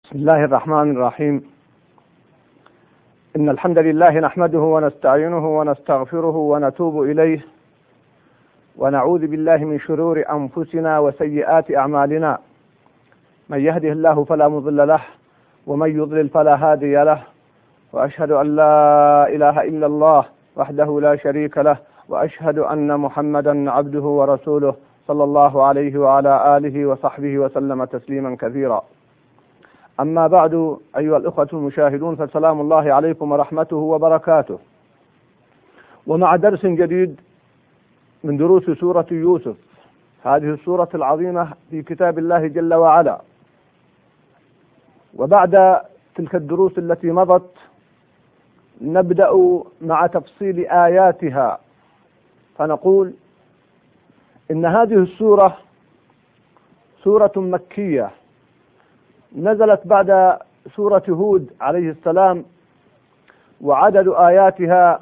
بسم الله الرحمن الرحيم. إن الحمد لله نحمده ونستعينه ونستغفره ونتوب إليه ونعوذ بالله من شرور أنفسنا وسيئات أعمالنا. من يهده الله فلا مضل له ومن يضلل فلا هادي له، وأشهد أن لا إله إلا الله وحده لا شريك له، وأشهد أن محمدا عبده ورسوله صلى الله عليه وعلى آله وصحبه وسلم تسليما كثيرا. أما بعد، أيها الأخوة المشاهدون، فسلام الله عليكم ورحمته وبركاته، ومع درس جديد من دروس سورة يوسف، هذه السورة العظيمة في كتاب الله جل وعلا. وبعد تلك الدروس التي مضت نبدأ مع تفصيل آياتها، فنقول إن هذه السورة سورة مكية نزلت بعد سورة هود عليه السلام، وعدد آياتها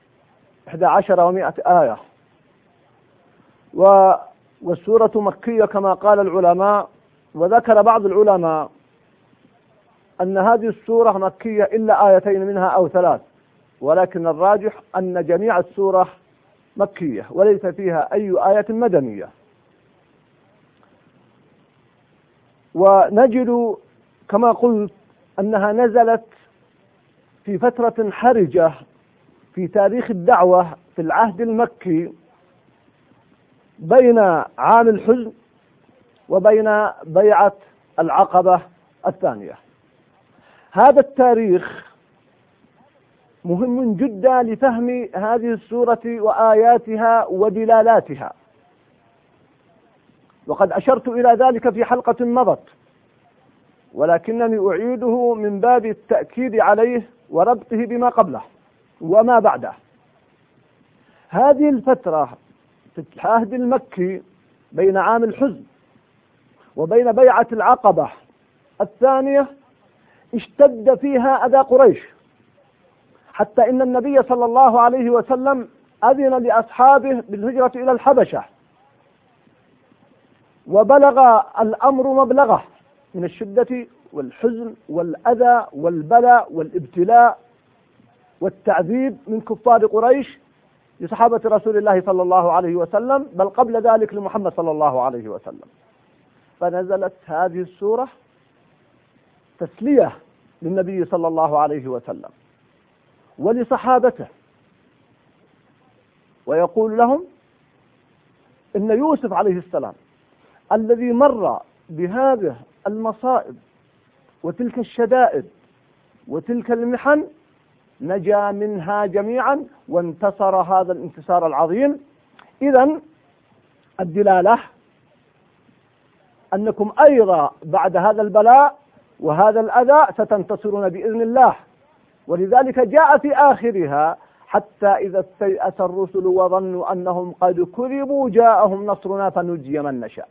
11 آية، والسورة مكية كما قال العلماء. وذكر بعض العلماء أن هذه السورة مكية إلا آيتين منها أو 3، ولكن الراجح أن جميع السورة مكية وليس فيها أي آية مدنية. ونجد كما قلت أنها نزلت في فترة حرجة في تاريخ الدعوة في العهد المكي، بين عام الحزن وبين بيعة العقبة الثانية. هذا التاريخ مهم جدا لفهم هذه السورة وآياتها ودلالاتها، وقد أشرت إلى ذلك في حلقة مضت، ولكنني أعيده من باب التأكيد عليه وربطه بما قبله وما بعده. هذه الفترة في العهد المكي بين عام الحزن وبين بيعة العقبة الثانية اشتد فيها أذى قريش، حتى إن النبي صلى الله عليه وسلم أذن لأصحابه بالهجرة إلى الحبشة، وبلغ الأمر مبلغه من الشدة والحزن والأذى والبلاء والابتلاء والتعذيب من كفار قريش لصحابة رسول الله صلى الله عليه وسلم، بل قبل ذلك لمحمد صلى الله عليه وسلم. فنزلت هذه السورة تسلية للنبي صلى الله عليه وسلم ولصحابته، ويقول لهم إن يوسف عليه السلام الذي مر بهذه المصائب وتلك الشدائد وتلك المحن نجا منها جميعا وانتصر هذا الانتصار العظيم. إذن الدلالة أنكم أيضا بعد هذا البلاء وهذا الأذى ستنتصرون بإذن الله. ولذلك جاء في آخرها: حتى إذا استيأس الرسل وظنوا أنهم قد كذبوا جاءهم نصرنا فنجي من نشاء.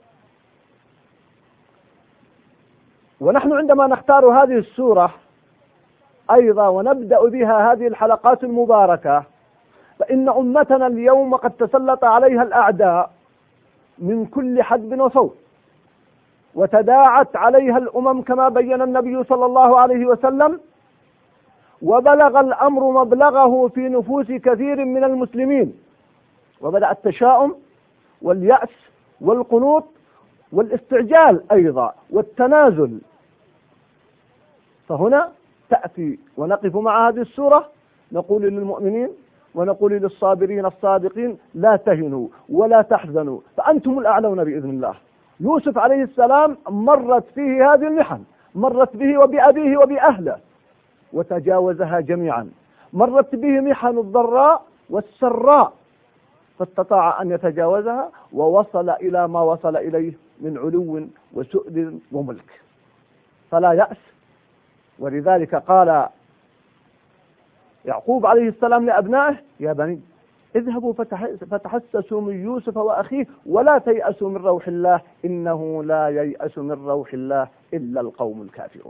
ونحن عندما نختار هذه السورة أيضا ونبدأ بها هذه الحلقات المباركة، فإن أمتنا اليوم قد تسلط عليها الأعداء من كل حدب وصوب، وتداعت عليها الأمم كما بين النبي صلى الله عليه وسلم، وبلغ الأمر مبلغه في نفوس كثير من المسلمين، وبدأ التشاؤم واليأس والقنوط والاستعجال أيضا والتنازل. فهنا تأتي ونقف مع هذه السورة نقول للمؤمنين ونقول للصابرين الصادقين: لا تهنوا ولا تحزنوا فأنتم الأعلون بإذن الله. يوسف عليه السلام مرت فيه هذه المحن، مرت به وبأبيه وبأهله وتجاوزها جميعا، مرت به محن الضراء والسراء فاستطاع أن يتجاوزها ووصل إلى ما وصل إليه من علو وسؤدد وملك، فلا يأس. ولذلك قال يعقوب عليه السلام لأبنائه: يا بني اذهبوا فتحسسوا من يوسف وأخيه ولا تيأسوا من روح الله إنه لا ييأس من روح الله إلا القوم الكافرون.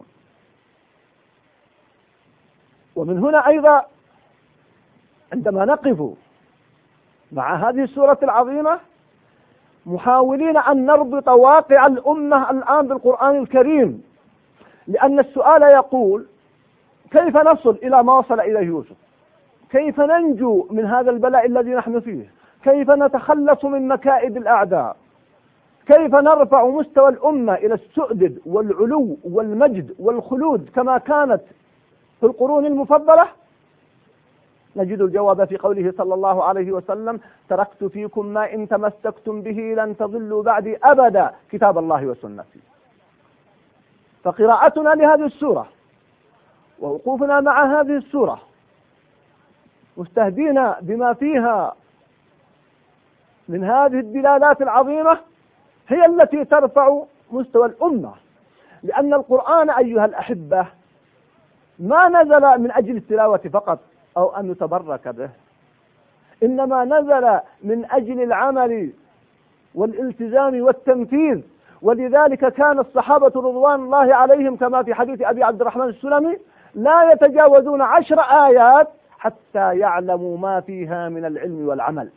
ومن هنا أيضا عندما نقف مع هذه السورة العظيمة محاولين أن نربط واقع الأمة الآن بالقرآن الكريم، لأن السؤال يقول: كيف نصل إلى ما وصل إليه يوسف؟ كيف ننجو من هذا البلاء الذي نحن فيه؟ كيف نتخلص من مكائد الأعداء؟ كيف نرفع مستوى الأمة إلى السؤدد والعلو والمجد والخلود كما كانت في القرون المفضلة؟ نجد الجواب في قوله صلى الله عليه وسلم: تركت فيكم ما إن تمسكتم به لن تضلوا بعدي أبدا، كتاب الله وسنتي. فقراءتنا لهذه السورة ووقوفنا مع هذه السورة مستهدين بما فيها من هذه الدلالات العظيمة هي التي ترفع مستوى الأمة، لأن القرآن أيها الأحبة ما نزل من أجل التلاوة فقط أو أن نتبرك به، إنما نزل من أجل العمل والالتزام والتنفيذ. ولذلك كان الصحابة رضوان الله عليهم كما في حديث أبي عبد الرحمن السلمي لا يتجاوزون 10 آيات حتى يعلموا ما فيها من العلم والعمل،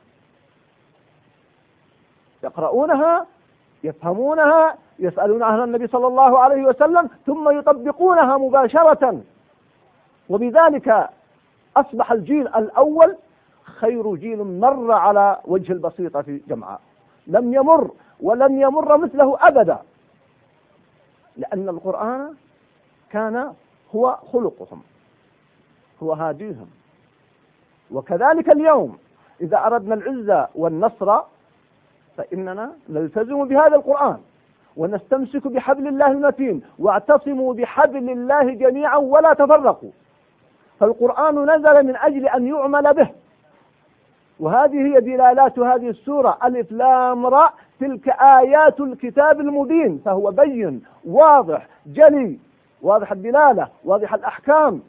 يقرؤونها يفهمونها يسألون عنها النبي صلى الله عليه وسلم ثم يطبقونها مباشرة. وبذلك أصبح الجيل الأول خير جيل مر على وجه البسيطة في جمعاء، لم يمر ولن يمر مثله أبدا، لأن القرآن كان هو خلقهم، هو هاديهم. وكذلك اليوم إذا أردنا العزة والنصر فإننا نلتزم بهذا القرآن ونستمسك بحبل الله المتين، واعتصموا بحبل الله جميعا ولا تفرقوا. فالقرآن نزل من أجل أن يعمل به، وهذه هي دلالات هذه السورة: ألف لام راء، تلك آيات الكتاب المبين. فهو بين واضح جلي، واضح الدلالة، واضح الأحكام.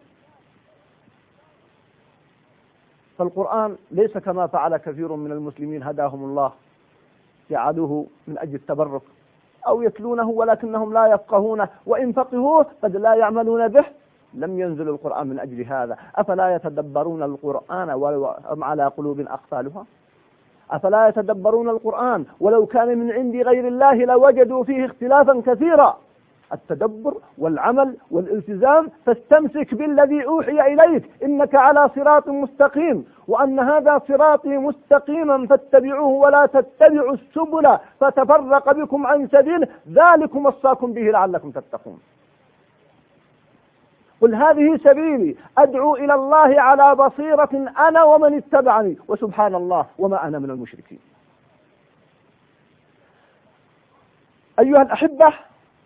فالقرآن ليس كما فعل كثير من المسلمين هداهم الله، جعلوه من أجل التبرك أو يتلونه ولكنهم لا يفقهونه، وإن فقهوه قد لا يعملون به. لم ينزل القرآن من أجل هذا. أفلا يتدبرون القرآن وهم على قلوب أقفالها؟ أفلا يتدبرون القرآن ولو كان من عند غير الله لوجدوا فيه اختلافا كثيرا. التدبر والعمل والالتزام، فاستمسك بالذي أوحي إليك إنك على صراط مستقيم، وأن هذا صراطي مستقيما فاتبعوه ولا تتبعوا السبل فتفرق بكم عن سبيله ذلكم وصاكم به لعلكم تتقون. قل هذه سبيلي أدعو إلى الله على بصيرة أنا ومن اتبعني وسبحان الله وما أنا من المشركين. أيها الأحبة،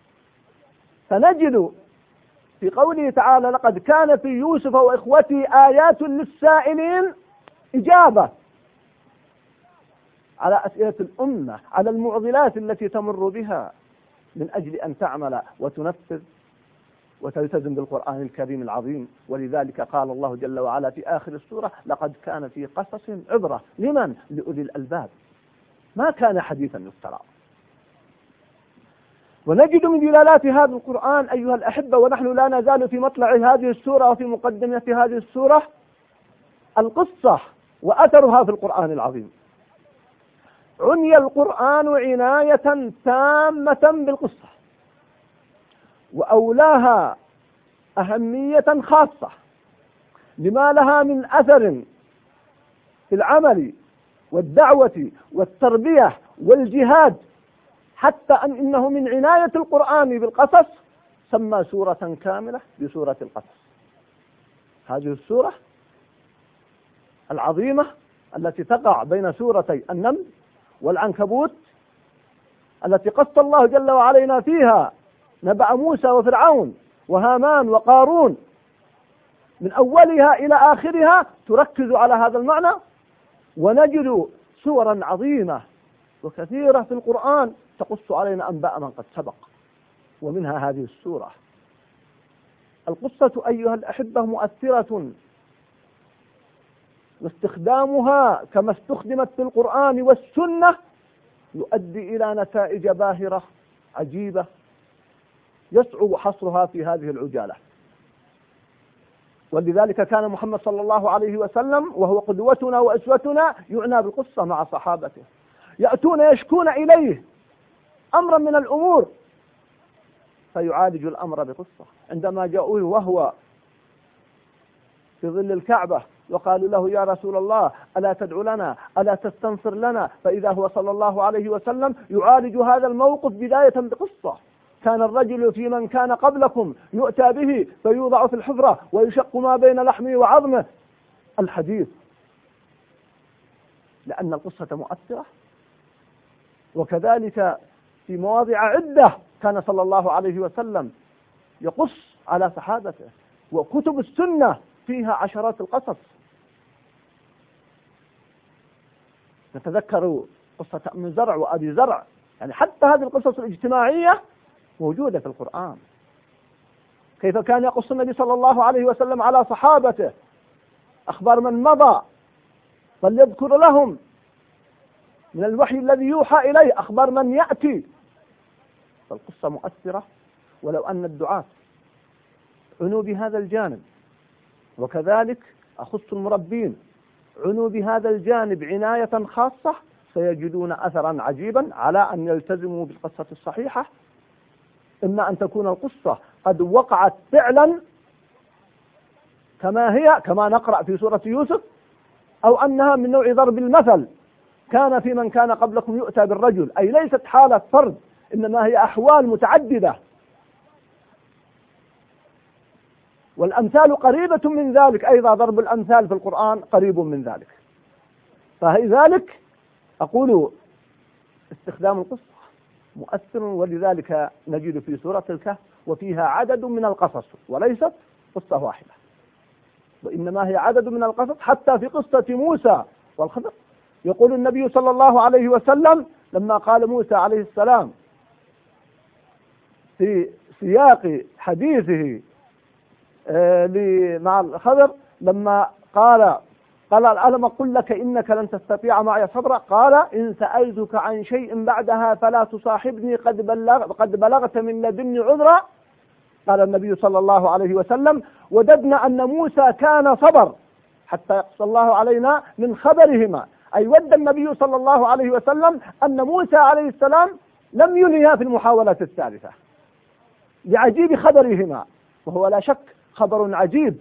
فنجد في قوله تعالى: لقد كان في يوسف وإخوته آيات للسائلين، إجابة على أسئلة الأمة، على المعضلات التي تمر بها من أجل أن تعمل وتنفذ وتلتزم بالقرآن الكريم العظيم. ولذلك قال الله جل وعلا في آخر السورة: لقد كان في قصصهم عبرة لمن؟ لأولي الألباب، ما كان حديثا يفترى. ونجد من دلالات هذا القرآن أيها الأحبة، ونحن لا نزال في مطلع هذه السورة وفي مقدمة هذه السورة، القصة وأثرها في القرآن العظيم. عني القرآن عناية تامة بالقصة، وأولاها أهمية خاصة لما لها من أثر في العمل والدعوة والتربية والجهاد، حتى إنه من عناية القرآن بالقصص سمى سورة كاملة بسورة القصص. هذه السورة العظيمة التي تقع بين سورتي النمل والعنكبوت، التي قص الله جل وعلا فيها نبأ موسى وفرعون وهامان وقارون، من أولها إلى آخرها تركز على هذا المعنى. ونجد سورا عظيمة وكثيرة في القرآن تقص علينا أنباء من قد سبق، ومنها هذه السورة. القصة أيها الأحبة مؤثرة، واستخدامها كما استخدمت في القرآن والسنة يؤدي إلى نتائج باهرة عجيبة يصعب حصرها في هذه العجالة. ولذلك كان محمد صلى الله عليه وسلم وهو قدوتنا وأسوتنا يعنى بالقصة مع صحابته، يأتون يشكون إليه أمرا من الأمور فيعالج الأمر بقصة. عندما جاءوه وهو في ظل الكعبة وقالوا له يا رسول الله ألا تدعو لنا ألا تستنصر لنا، فإذا هو صلى الله عليه وسلم يعالج هذا الموقف بداية بقصة. كان الرجل في من كان قبلكم يؤتى به فيوضع في الحفرة ويشق ما بين لحمه وعظمه، الحديث، لأن القصة مؤثرة. وكذلك في مواضع عدة كان صلى الله عليه وسلم يقص على صحابته، وكتب السنة فيها عشرات القصص. نتذكر قصة أم زرع وأبي زرع، يعني حتى هذه القصص الاجتماعية موجودة في القرآن. كيف كان يقص النبي صلى الله عليه وسلم على صحابته أخبار من مضى، فليذكر لهم من الوحي الذي يوحى إليه أخبار من يأتي. فالقصة مؤثرة. ولو أن الدعاة عنوا بهذا الجانب، وكذلك أخص المربين عنوا بهذا الجانب عناية خاصة، سيجدون أثرا عجيبا على أن يلتزموا بالقصة الصحيحة. إما أن تكون القصة قد وقعت فعلا كما هي، كما نقرأ في سورة يوسف، أو أنها من نوع ضرب المثل، كان في من كان قبلكم يؤتى بالرجل، أي ليست حالة فرد، إنما هي أحوال متعددة. والأمثال قريبة من ذلك، أيضا ضرب الأمثال في القرآن قريب من ذلك. فلذلك أقول استخدام القصة مؤثر، ولذلك نجد في سورة الكهف وفيها عدد من القصص وليست قصة واحدة، وإنما هي عدد من القصص. حتى في قصة موسى والخضر يقول النبي صلى الله عليه وسلم لما قال موسى عليه السلام في سياق حديثه مع الخضر، لما قال ألم أقل لك إنك لن تستطيع معي صبرا، قال إن سألتك عن شيء بعدها فلا تصاحبني قد بلغت من لدني عذرا. قال النبي صلى الله عليه وسلم وددنا أن موسى كان صبر حتى يقص الله علينا من خبرهما، أي ود النبي صلى الله عليه وسلم أن موسى عليه السلام لم ينهها في المحاولة الثالثة لعجيب خبرهما، وهو لا شك خبر عجيب.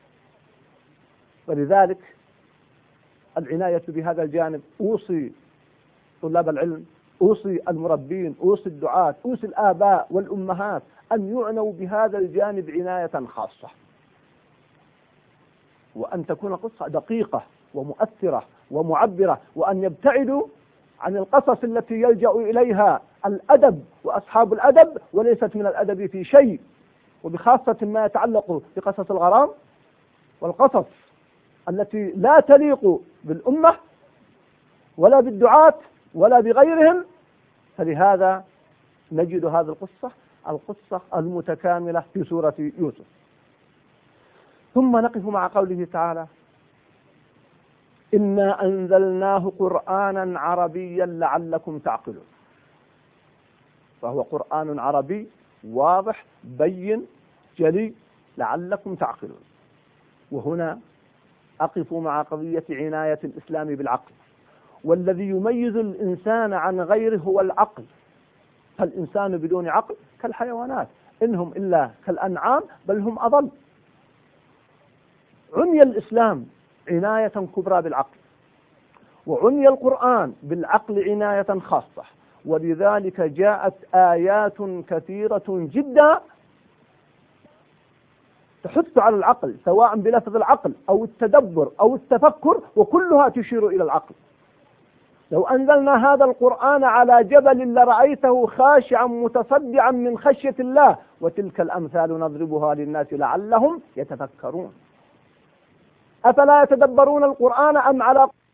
ولذلك العناية بهذا الجانب. أوصي طلاب العلم، أوصي المربين، أوصي الدعاة، أوصي الآباء والأمهات أن يعنوا بهذا الجانب عناية خاصة، وأن تكون قصة دقيقة ومؤثرة ومعبرة، وأن يبتعدوا عن القصص التي يلجأ إليها الأدب وأصحاب الأدب وليست من الأدب في شيء، وبخاصة ما يتعلق بقصص الغرام والقصص التي لا تليق بالأمة ولا بالدعاة ولا بغيرهم. فلهذا نجد هذه القصة المتكاملة في سورة يوسف. ثم نقف مع قوله تعالى إنا أنزلناه قرآنا عربيا لعلكم تعقلون. فهو قرآن عربي واضح بين جلي لعلكم تعقلون. وهنا أقف مع قضية عناية الإسلام بالعقل، والذي يميز الإنسان عن غيره هو العقل. فالإنسان بدون عقل كالحيوانات، إنهم إلا كالأنعام بل هم أضل. عني الإسلام عناية كبرى بالعقل، وعني القرآن بالعقل عناية خاصة، ولذلك جاءت آيات كثيرة جدا تحث على العقل، سواء بلفظ العقل أو التدبر أو التفكر، وكلها تشير إلى العقل. لو أنزلنا هذا القرآن على جبل لرأيته خاشعا متصدعا من خشية الله، وتلك الأمثال نضربها للناس لعلهم يتفكرون. أفلا يتدبرون القرآن أم على